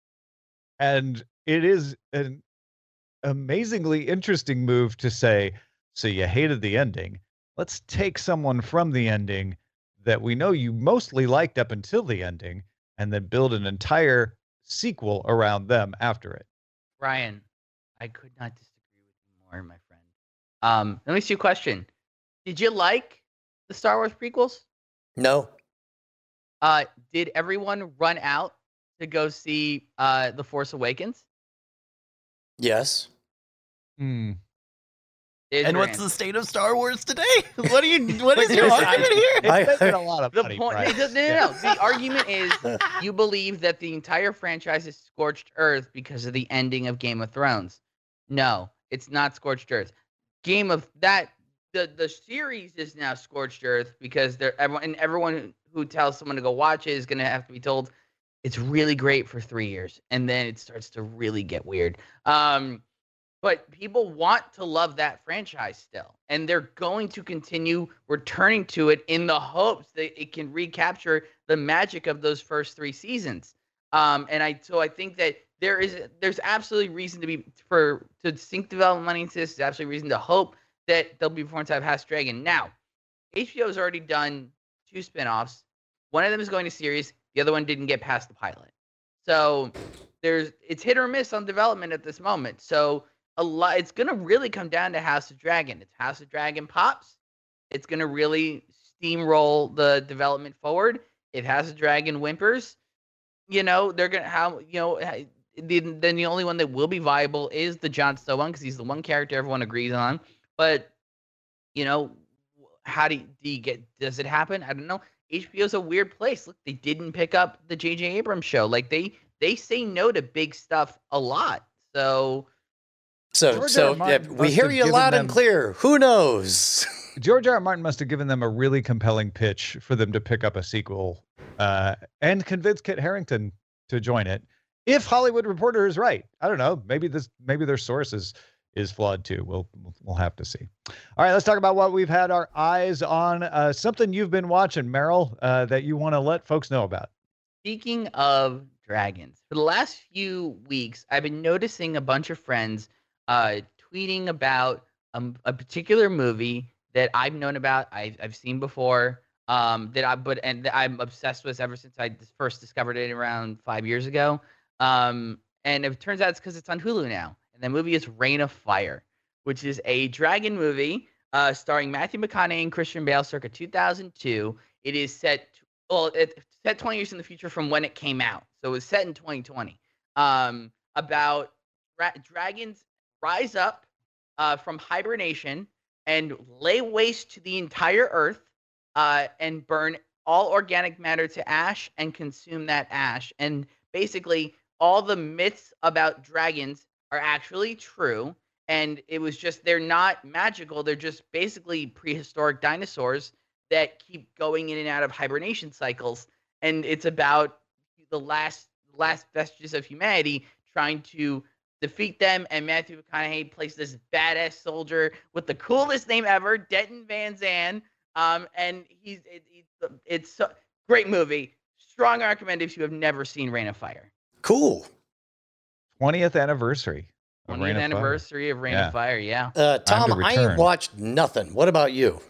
and it is an amazingly interesting move to say, so you hated the ending. Let's take someone from the ending that we know you mostly liked up until the ending and then build an entire sequel around them after it. Ryan, I could not disagree with you more, my friend. Um, let me ask you a question. Did you like the Star Wars prequels? No. Uh, did everyone run out to go see uh, The Force Awakens? Yes. Hmm. And what's the state of Star Wars today? What are you? What is your I- argument here? It's spending a lot of The money, point, Brian. no, no, no, no. The argument is you believe that the entire franchise is scorched earth because of the ending of Game of Thrones. No, it's not scorched earth. Game of that the the series is now scorched earth because they're everyone and everyone who tells someone to go watch it is going to have to be told it's really great for three years and then it starts to really get weird. Um, but people want to love that franchise still, and they're going to continue returning to it in the hopes that it can recapture the magic of those first three seasons. Um, and I so I think that there is there's absolutely reason to be for to sink development money into this. There's absolutely reason to hope that there'll be performance out of House Dragon. Now, H B O has already done two spinoffs. One of them is going to series. The other one didn't get past the pilot. So there's it's hit or miss on development at this moment. So a lot it's gonna really come down to House of Dragon. If House of Dragon pops, it's gonna really steamroll the development forward. If House of Dragon whimpers, you know, they're gonna how you know the, then the only one that will be viable is the Jon Snow one because he's the one character everyone agrees on. But you know, how do you, do you get? Does it happen? I don't know. H B O's a weird place. Look, they didn't pick up the J J Abrams show. Like they they say no to big stuff a lot. So So George R. so R. Martin yeah, we must hear have you given loud them- and clear. Who knows? George R. R. Martin must have given them a really compelling pitch for them to pick up a sequel uh, and convince Kit Harington to join it. If Hollywood Reporter is right, I don't know. Maybe this, maybe their source is, is flawed too. We'll we'll have to see. All right, let's talk about what we've had our eyes on. Uh, something you've been watching, Meryl, uh, that you want to let folks know about. speaking of dragons, for the last few weeks, I've been noticing a bunch of friends uh, tweeting about um, a particular movie that I've known about, I've, I've seen before, um, that I but and that I'm obsessed with ever since I first discovered it around five years ago. Um, and it turns out it's because it's on Hulu now. And the movie is Reign of Fire, which is a dragon movie uh, starring Matthew McConaughey and Christian Bale circa two thousand two. It is set, well, it's set twenty years in the future from when it came out. So it was set in twenty twenty. Um, about dra- dragons rise up uh, from hibernation and lay waste to the entire earth uh, and burn all organic matter to ash and consume that ash. And basically, all the myths about dragons are actually true. And it was just, they're not magical. They're just basically prehistoric dinosaurs that keep going in and out of hibernation cycles. And it's about the last last vestiges of humanity trying to defeat them. And Matthew McConaughey plays this badass soldier with the coolest name ever, Denton Van Zandt. Um, and he's it, it's it's so, great movie. Strong recommend if you have never seen Reign of Fire. Cool. twentieth anniversary. of twentieth Reign of Fire. anniversary of Reign Yeah. of Fire. Yeah. Uh, Time Tom, to I return. ain't watched nothing. What about you?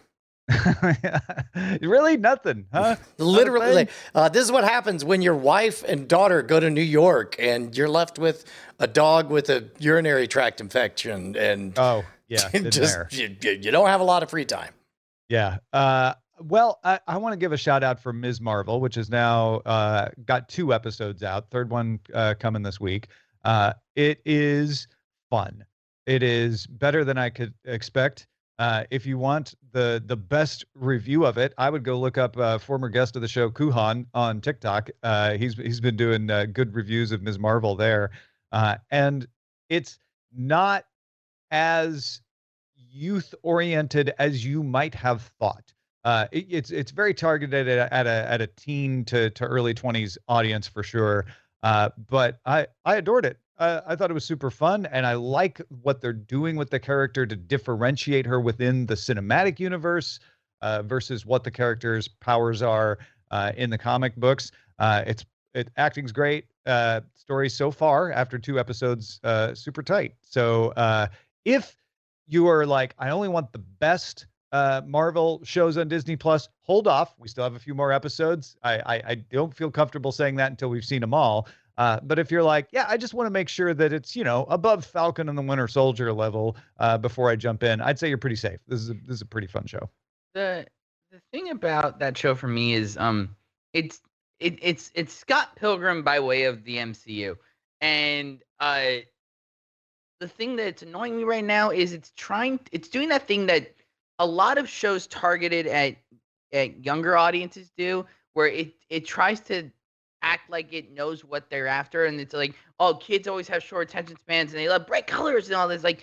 Really nothing, huh? Literally, Not a thing? uh, this is what happens when your wife and daughter go to New York and you're left with a dog with a urinary tract infection and Oh, Yeah, been Just there. you, you don't have a lot of free time. Yeah. Uh, well, I, I want to give a shout out for Miz Marvel, which has now uh, got two episodes out. Third one uh, coming this week. Uh, it is fun. It is better than I could expect. Uh, if you want the the best review of it, I would go look up uh, former guest of the show, Kuhan, on TikTok. Uh, he's he's been doing uh, good reviews of Miz Marvel there, uh, and it's not as youth oriented as you might have thought. Uh, it, it's it's very targeted at, at a at a teen to to early twenties audience for sure. Uh, but I I adored it. Uh, I thought it was super fun, and I like what they're doing with the character to differentiate her within the cinematic universe uh, versus what the character's powers are uh, in the comic books. Uh, it's it acting's great. Uh, story so far after two episodes, uh, super tight. So uh, if you are like, I only want the best uh, Marvel shows on Disney Plus, hold off. We still have a few more episodes. I I, I don't feel comfortable saying that until we've seen them all. Uh, but if you're like, yeah, I just want to make sure that it's, you know, above Falcon and the Winter Soldier level uh, before I jump in, I'd say you're pretty safe. This is a, this is a pretty fun show. The the thing about that show for me is um it's it, it's it's Scott Pilgrim by way of the M C U, and uh the thing that's annoying me right now is it's trying it's doing that thing that a lot of shows targeted at at younger audiences do, where it it tries to act like it knows what they're after, and it's like, oh, kids always have short attention spans and they love bright colors and all this. Like,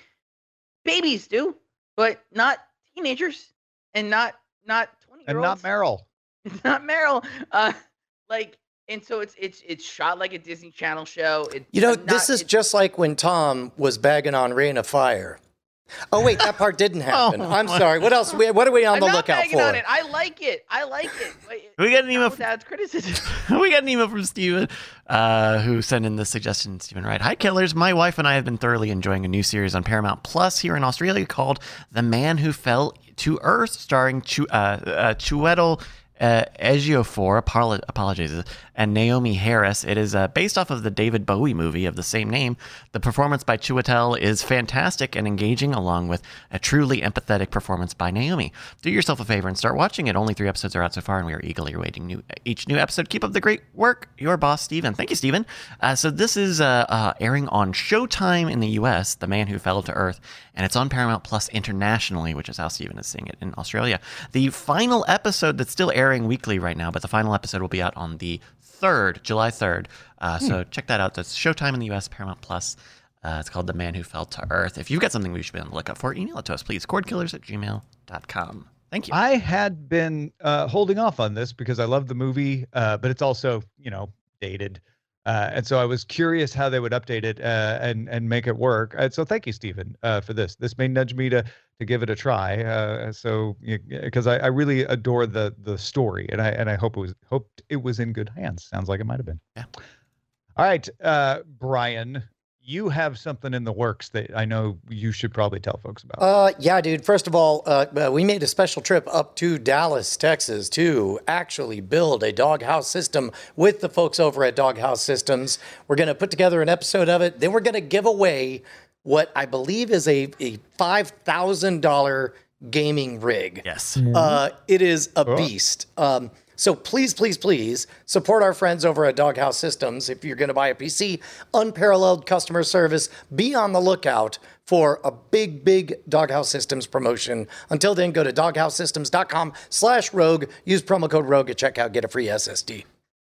babies do, but not teenagers, and not not twenty year olds, and not Meryl, not Meryl. Uh, like, and so it's it's it's shot like a Disney Channel show. It, You know, not, this is just like when Tom was bagging on Reign of Fire. Oh wait, that part didn't happen. Oh, I'm sorry. What else? What are we on I'm the not lookout bagging for? on it. I like it. I like it. Wait, We got an email. From, that's criticism. we got an email from Steven, uh, who sent in the suggestion. Stephen Wright. Hi, killers. My wife and I have been thoroughly enjoying a new series on Paramount Plus here in Australia called The Man Who Fell to Earth, starring Chu- uh, uh, Chiwetel uh, Ejiofor, apolo- apologies, and Naomi Harris. It is uh, based off of the David Bowie movie of the same name. The performance by Chiwetel is fantastic and engaging, along with a truly empathetic performance by Naomi. Do yourself a favor and start watching it. Only three episodes are out so far, and we are eagerly awaiting new, each new episode. Keep up the great work. Your boss, Steven. Thank you, Steven. Uh, so this is uh, uh, airing on Showtime in the U S, The Man Who Fell to Earth, and it's on Paramount Plus internationally, which is how Steven is seeing it in Australia. The final episode that's still airing weekly right now, but the final episode will be out on the third, July third. Uh, so Hmm. check that out. That's Showtime in the U S, Paramount Plus. Uh, it's called The Man Who Fell to Earth. If you've got something we should be on the lookout for, email it to us, please. cordkillers at gmail dot com. Thank you. I had been uh, holding off on this because I love the movie, uh, but it's also, you know, dated. Uh, and so I was curious how they would update it uh, and and make it work. Uh, so thank you, Stephen, uh, for this. This may nudge me to to give it a try. Uh, so because I, I really adore the the story, and I and I hope it was hoped it was in good hands. Sounds like it might have been. Yeah. All right, uh, Brian, you have something in the works that I know you should probably tell folks about. Uh, yeah, dude. First of all, uh, uh, we made a special trip up to Dallas, Texas, to actually build a doghouse system with the folks over at Doghouse Systems. We're going to put together an episode of it. Then we're going to give away what I believe is a, a five thousand dollars gaming rig. Yes. Uh, it is a beast. Um, so please, please, please support our friends over at Doghouse Systems. If you're going to buy a P C, unparalleled customer service. Be on the lookout for a big, big Doghouse Systems promotion. Until then, go to doghouse systems dot com slash rogue. Use promo code rogue at checkout. Get a free S S D.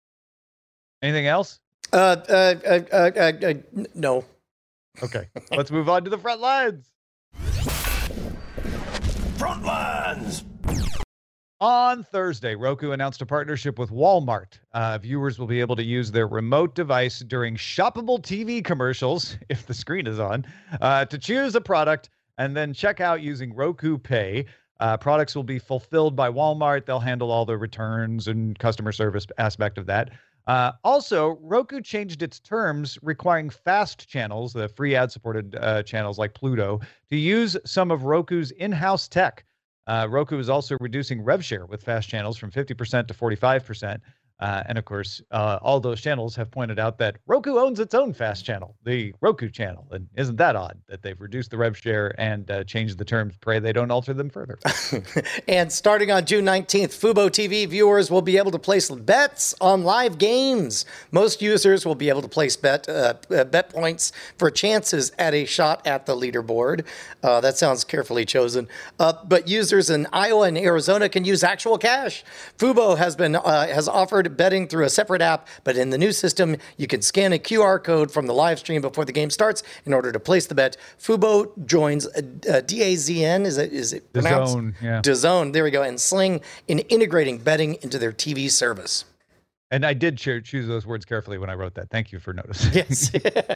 Anything else? Uh, uh, uh, uh, uh, uh no. Okay, let's move on to the front lines. Front lines. On Thursday, Roku announced a partnership with Walmart. Uh, viewers will be able to use their remote device during shoppable T V commercials, if the screen is on, uh, to choose a product and then check out using Roku Pay. Uh, products will be fulfilled by Walmart. They'll handle all the returns and customer service aspect of that. Uh, also, Roku changed its terms requiring FAST channels, the free ad-supported uh, channels like Pluto, to use some of Roku's in-house tech. Uh, Roku is also reducing rev share with fast channels from fifty percent to forty-five percent. Uh, and of course, uh, all those channels have pointed out that Roku owns its own fast channel, the Roku channel. And isn't that odd that they've reduced the rev share and uh, changed the terms? Pray they don't alter them further. And starting on June nineteenth, Fubo T V viewers will be able to place bets on live games. Most users will be able to place bet uh, bet points for chances at a shot at the leaderboard. Uh, that sounds carefully chosen. Uh, but users in Iowa and Arizona can use actual cash. Fubo has been uh, has offered betting through a separate app, but in the new system, you can scan a Q R code from the live stream before the game starts in order to place the bet. Fubo joins uh, uh, D A Z N, is it is it pronounced? DAZN, yeah. DAZN, there we go, and Sling in integrating betting into their T V service. And I did cho- choose those words carefully when I wrote that. Thank you for noticing. Yes.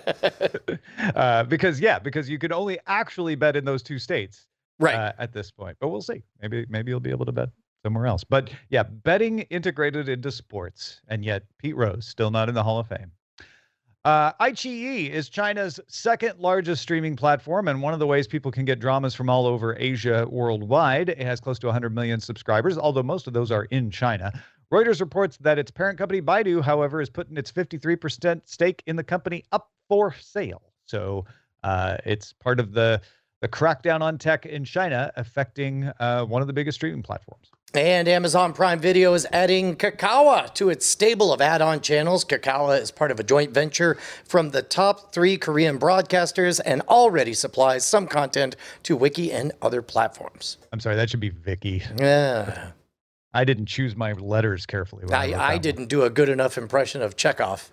uh, because, yeah, because you could only actually bet in those two states right. uh, at this point. But we'll see. Maybe maybe you'll be able to bet somewhere else. But, yeah, betting integrated into sports. And yet Pete Rose still not in the Hall of Fame. Uh, iQIYI is China's second largest streaming platform and one of the ways people can get dramas from all over Asia worldwide. It has close to one hundred million subscribers, although most of those are in China. Reuters reports that its parent company, Baidu, however, is putting its fifty-three percent stake in the company up for sale. So uh, it's part of the, the crackdown on tech in China affecting uh, one of the biggest streaming platforms. And Amazon Prime Video is adding Kakao to its stable of add-on channels. Kakao is part of a joint venture from the top three Korean broadcasters and already supplies some content to Wiki and other platforms. I'm sorry, that should be Viki. Yeah. I didn't choose my letters carefully. I, I, I didn't do a good enough impression of Chekhov.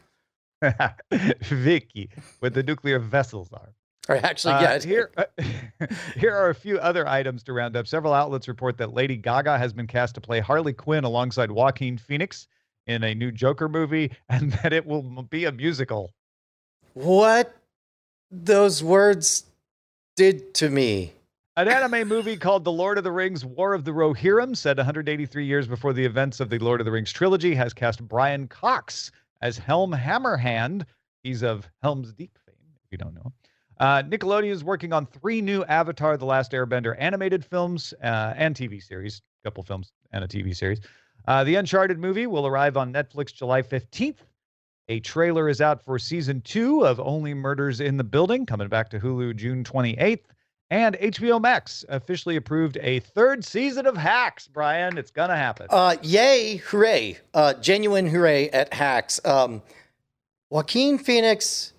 Viki, where the nuclear vessels are. Or actually, yeah. Uh, here, uh, here are a few other items to round up. Several outlets report that Lady Gaga has been cast to play Harley Quinn alongside Joaquin Phoenix in a new Joker movie, and that it will be a musical. What those words did to me. An anime movie called The Lord of the Rings War of the Rohirrim, set one hundred eighty-three years before the events of the Lord of the Rings trilogy, has cast Brian Cox as Helm Hammerhand. He's of Helm's Deep fame, if you don't know. Uh, Nickelodeon is working on three new Avatar: The Last Airbender animated films uh, and T V series, a couple films and a T V series. Uh, the Uncharted movie will arrive on Netflix July fifteenth. A trailer is out for season two of Only Murders in the Building, coming back to Hulu June twenty-eighth. And H B O Max officially approved a third season of Hacks, Brian. It's going to happen. Uh, yay, hooray. Uh, genuine hooray at Hacks. Um, Joaquin Phoenix...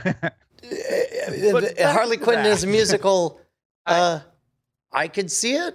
Harley Quinn is a musical. Uh, I could see it.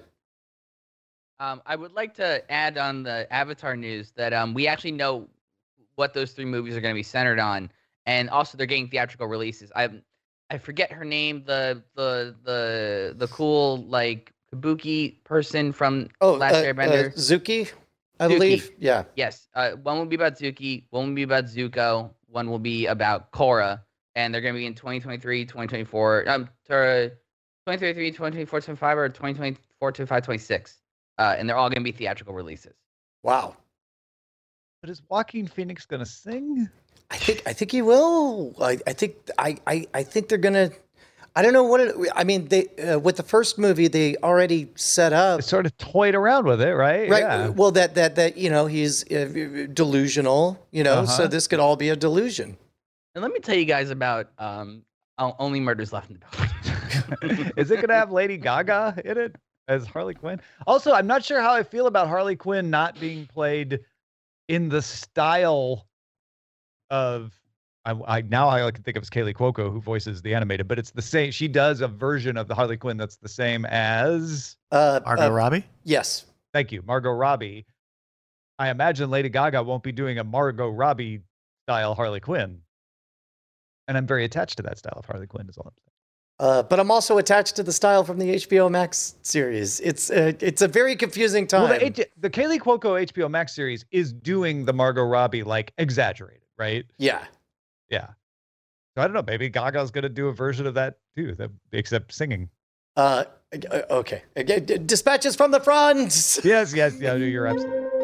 Um, I would like to add on the Avatar news that um, we actually know what those three movies are going to be centered on, and also they're getting theatrical releases. I I forget her name, the the the the cool like kabuki person from oh, Last uh, Airbender. Uh, Zuki, I Zuki. believe. Yeah. Yes. Uh, one will be about Zuki. One will be about Zuko. One will be about Korra. And they're going to be in twenty twenty-three, twenty twenty-four, um, twenty twenty-three, twenty twenty-four, twenty-five, or twenty twenty-four, twenty-five, twenty-six. Uh, and they're all going to be theatrical releases. Wow. But is Joaquin Phoenix going to sing? I think I think he will. I, I think I, I, I think they're going to. I don't know what it. I mean, they uh, with the first movie they already set up. They sort of toyed around with it, right? Right. Yeah. Well, that that that you know he's uh, delusional. You know, Uh-huh. so this could all be a delusion. And let me tell you guys about um, Only Murders Left in the Building. Is it going to have Lady Gaga in it as Harley Quinn? Also, I'm not sure how I feel about Harley Quinn not being played in the style of. I, I now I can think of as Kaylee Cuoco, who voices the animated, but it's the same. She does a version of the Harley Quinn that's the same as uh, Margot uh, Robbie. Yes. Thank you, Margot Robbie. I imagine Lady Gaga won't be doing a Margot Robbie style Harley Quinn. And I'm very attached to that style of Harley Quinn, is all I'm saying. Uh, but I'm also attached to the style from the H B O Max series. It's uh, it's a very confusing time. Well, the, H- the Kaylee Cuoco H B O Max series is doing the Margot Robbie, like, exaggerated, right? Yeah. Yeah. So I don't know. Maybe Gaga's going to do a version of that, too, that, except singing. Uh, okay. Dispatches from the front. Yes, yes. Yeah, you're absolutely right.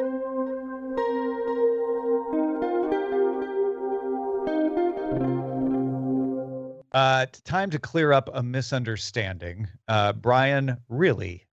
Uh, time to clear up a misunderstanding. Uh, Brian, really,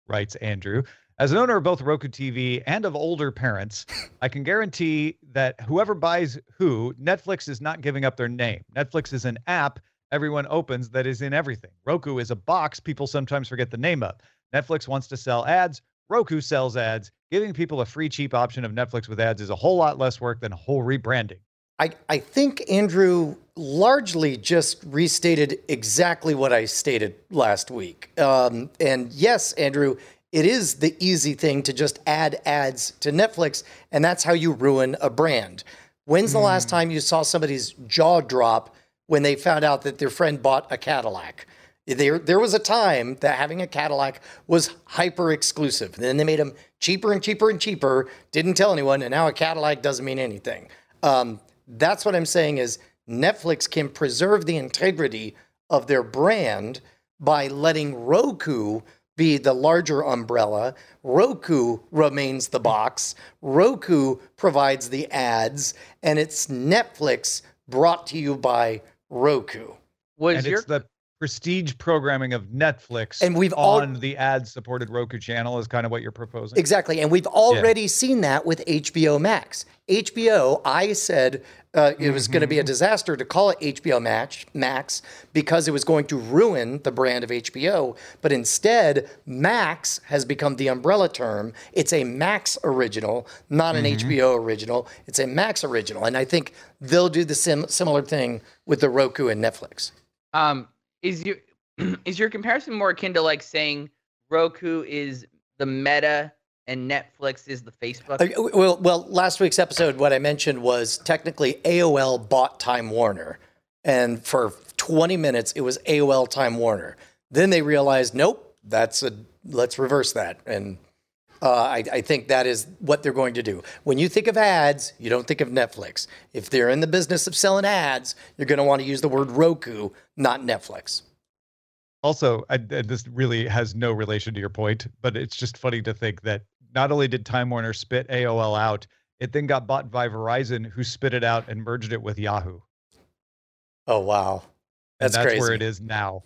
writes Andrew. As an owner of both Roku T V and of older parents, I can guarantee that whoever buys who, Netflix is not giving up their name. Netflix is an app everyone opens that is in everything. Roku is a box people sometimes forget the name of. Netflix wants to sell ads. Roku sells ads. Giving people a free, cheap option of Netflix with ads is a whole lot less work than a whole rebranding. I, I think Andrew largely just restated exactly what I stated last week. Um, and yes, Andrew, it is the easy thing to just add ads to Netflix, and that's how you ruin a brand. When's the mm. last time you saw somebody's jaw drop when they found out that their friend bought a Cadillac? There, there was a time that having a Cadillac was hyper exclusive. Then they made them cheaper and cheaper and cheaper, didn't tell anyone, and now a Cadillac doesn't mean anything. Um, that's what I'm saying is Netflix can preserve the integrity of their brand by letting Roku be the larger umbrella. Roku remains the box. Roku provides the ads, and it's Netflix brought to you by Roku. Was and your- it's the prestige programming of Netflix and we've on all, the ad-supported Roku channel is kind of what you're proposing. Exactly, and we've already yeah. seen that with H B O Max. H B O, I said uh, it was mm-hmm. going to be a disaster to call it H B O Max, Max because it was going to ruin the brand of H B O, but instead, Max has become the umbrella term. It's a Max original, not an mm-hmm. H B O original. It's a Max original, and I think they'll do the sim- similar thing with the Roku and Netflix. Um. Is your is your comparison more akin to like saying Roku is the Meta and Netflix is the Facebook? Uh, well, well, last week's episode, what I mentioned was technically A O L bought Time Warner, and for twenty minutes it was A O L Time Warner. Then they realized, nope, that's a let's reverse that, and uh, I, I think that is what they're going to do. When you think of ads, you don't think of Netflix. If they're in the business of selling ads, you're going to want to use the word Roku, not Netflix. Also, I, this really has no relation to your point, but it's just funny to think that not only did Time Warner spit A O L out, it then got bought by Verizon, who spit it out and merged it with Yahoo. Oh, wow. That's, and that's crazy. where it is now.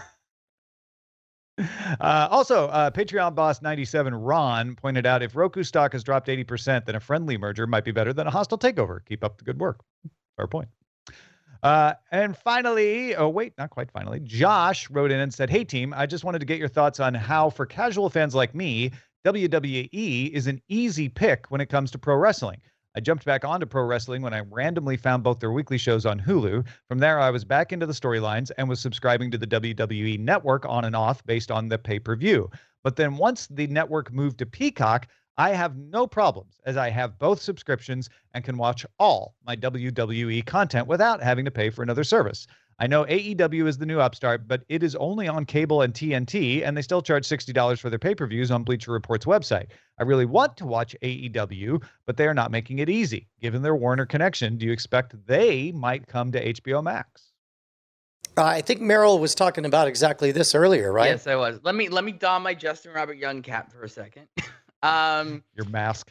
Uh, also, uh, Patreon boss ninety-seven Ron pointed out if Roku stock has dropped eighty percent, then a friendly merger might be better than a hostile takeover. Keep up the good work. Fair point. Uh, and finally, oh, wait, not quite finally, Josh wrote in and said, hey, team, I just wanted to get your thoughts on how, for casual fans like me, W W E is an easy pick when it comes to pro wrestling. I jumped back onto pro wrestling when I randomly found both their weekly shows on Hulu. From there, I was back into the storylines and was subscribing to the W W E network on and off based on the pay-per-view. But then once the network moved to Peacock, I have no problems as I have both subscriptions and can watch all my W W E content without having to pay for another service. I know A E W is the new upstart, but it is only on cable and T N T, and they still charge sixty dollars for their pay-per-views on Bleacher Report's website. I really want to watch A E W, but they are not making it easy. Given their Warner connection, do you expect they might come to H B O Max? Uh, I think Meryl was talking about exactly this earlier, right? Yes, I was. Let me let me don my Justin Robert Young cap for a second. um, Your mask.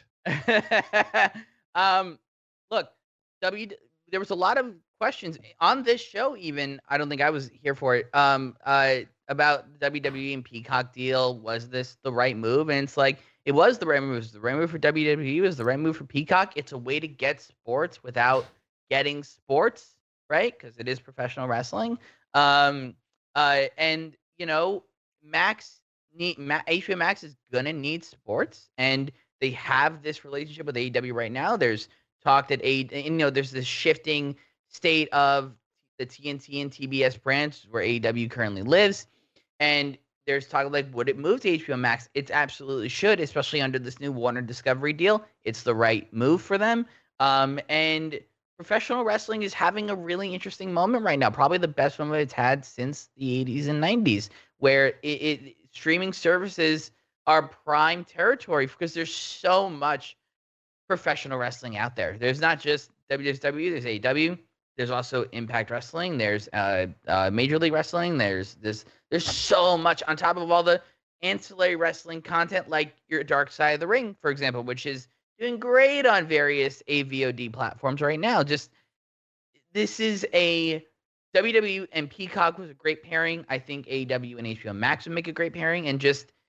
um, look, W. There was a lot of questions on this show. Even I don't think I was here for it. Um, uh, about the W W E and Peacock deal. Was this the right move? And it's like it was the right move. It was the right move for W W E. It was the right move for Peacock. It's a way to get sports without getting sports, right? Because it is professional wrestling. Um, uh, and you know, Max need Ma- H B O Max is gonna need sports, and they have this relationship with A E W right now. There's talk that A, you know, there's this shifting state of the T N T and T B S brands where A E W currently lives, and there's talk of like, would it move to H B O Max? It absolutely should, especially under this new Warner Discovery deal. It's the right move for them. Um, and professional wrestling is having a really interesting moment right now, probably the best moment it's had since the eighties and nineties, where it, it streaming services are prime territory because there's so much professional wrestling out there. There's not just W W E, there's A E W, there's also Impact Wrestling, there's uh, uh, Major League Wrestling, there's this, there's so much on top of all the ancillary wrestling content like your Dark Side of the Ring, for example, which is doing great on various A V O D platforms right now. Just this is a W W E and Peacock was a great pairing. I think A E W and H B O Max would make a great pairing, and just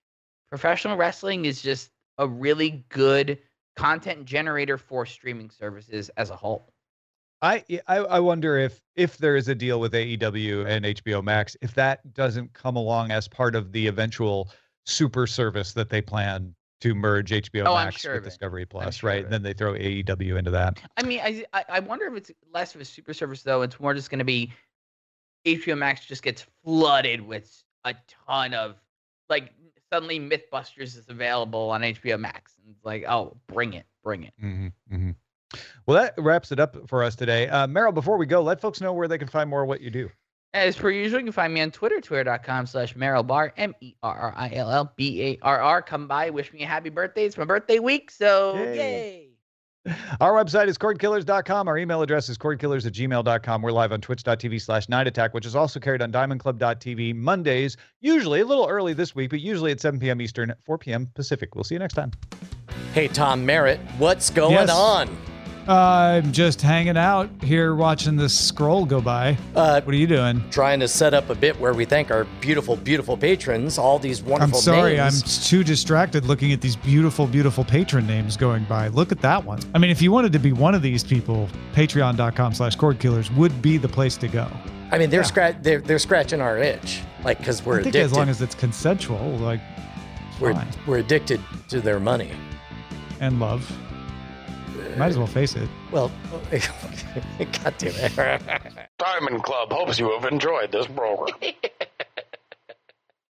professional wrestling is just a really good content generator for streaming services as a whole. I, I I wonder if if there is a deal with A E W and H B O Max, if that doesn't come along as part of the eventual super service that they plan to merge H B O Oh, I'm Max sure with of it. Discovery I'm Plus, sure right? of it. Then they throw A E W into that. I mean, I I I wonder if it's less of a super service though. It's more just going to be H B O Max just gets flooded with a ton of like suddenly Mythbusters is available on H B O Max, and it's like, oh, bring it, bring it. Mm-hmm, mm-hmm. Well, that wraps it up for us today. Uh, Meryl, before we go, let folks know where they can find more of what you do. As per usual, you can find me on Twitter, twitter.com slash Meryl Barr, M E R R I L L B A R R. Come by, wish me a happy birthday. It's my birthday week, so Yay. yay. Our website is cord killers dot com. Our email address is cord killers at gmail dot com. We're live on twitch.tv slash night attack, which is also carried on diamond club dot t v Mondays, usually a little early this week, but usually at seven p.m. Eastern, four p.m. Pacific. We'll see you next time. Hey, Tom Merritt, what's going Yes. on? I'm just hanging out here watching this scroll go by. Uh, what are you doing? Trying to set up a bit where we thank our beautiful, beautiful patrons, all these wonderful I'm sorry, names. I'm too distracted looking at these beautiful, beautiful patron names going by. Look at that one. I mean, if you wanted to be one of these people, patreon.com slash cordkillers would be the place to go. I mean, they're, Yeah. scratch they're, they're scratching our itch, like, because we're I think addicted. as long as it's consensual, like, we're, fine. we're addicted to their money. And love. Might as well face it. Well, God damn it. Diamond Club hopes you have enjoyed this program.